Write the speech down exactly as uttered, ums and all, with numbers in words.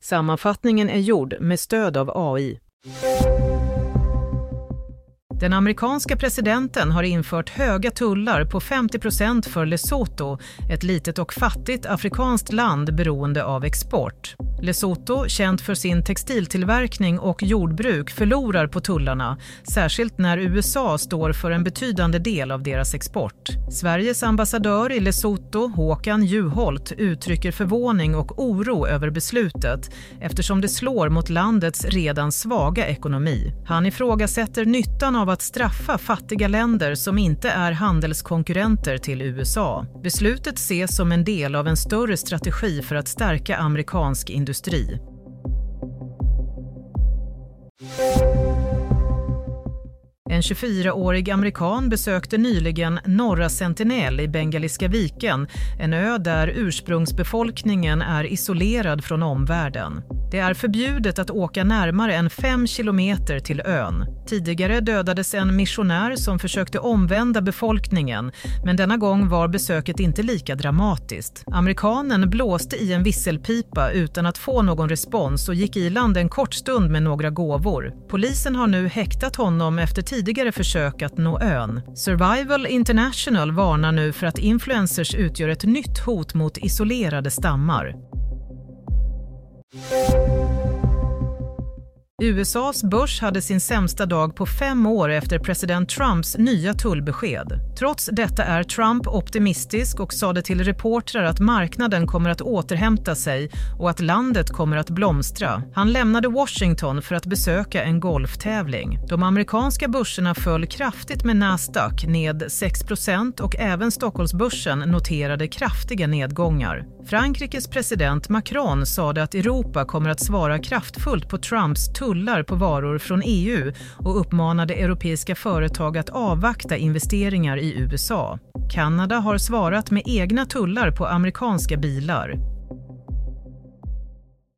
Sammanfattningen är gjord med stöd av A I. Den amerikanska presidenten har infört höga tullar på femtio procent för Lesotho, ett litet och fattigt afrikanskt land beroende av export. Lesotho, känt för sin textiltillverkning och jordbruk, förlorar på tullarna, särskilt när U S A står för en betydande del av deras export. Sveriges ambassadör i Lesotho, Håkan Juholt, uttrycker förvåning och oro över beslutet eftersom det slår mot landets redan svaga ekonomi. Han ifrågasätter nyttan av att straffa fattiga länder som inte är handelskonkurrenter till U S A. Beslutet ses som en del av en större strategi för att stärka amerikansk industri. En tjugofyraårig amerikan besökte nyligen Norra Sentinel i Bengaliska viken, en ö där ursprungsbefolkningen är isolerad från omvärlden. Det är förbjudet att åka närmare än fem kilometer till ön. Tidigare dödades en missionär som försökte omvända befolkningen, men denna gång var besöket inte lika dramatiskt. Amerikanen blåste i en visselpipa utan att få någon respons och gick i land en kort stund med några gåvor. Polisen har nu häktat honom efter tidigare försök att nå ön. Survival International varnar nu för att influencers utgör ett nytt hot mot isolerade stammar. U S A:s börs hade sin sämsta dag på fem år efter president Trumps nya tullbesked. Trots detta är Trump optimistisk och sade till reportrar att marknaden kommer att återhämta sig och att landet kommer att blomstra. Han lämnade Washington för att besöka en golftävling. De amerikanska börserna föll kraftigt med Nasdaq ned sex procent och även Stockholmsbörsen noterade kraftiga nedgångar. Frankrikes president Macron sade att Europa kommer att svara kraftfullt på Trumps tullar på varor från E U och uppmanade europeiska företag att avvakta investeringar i U S A. Kanada har svarat med egna tullar på amerikanska bilar.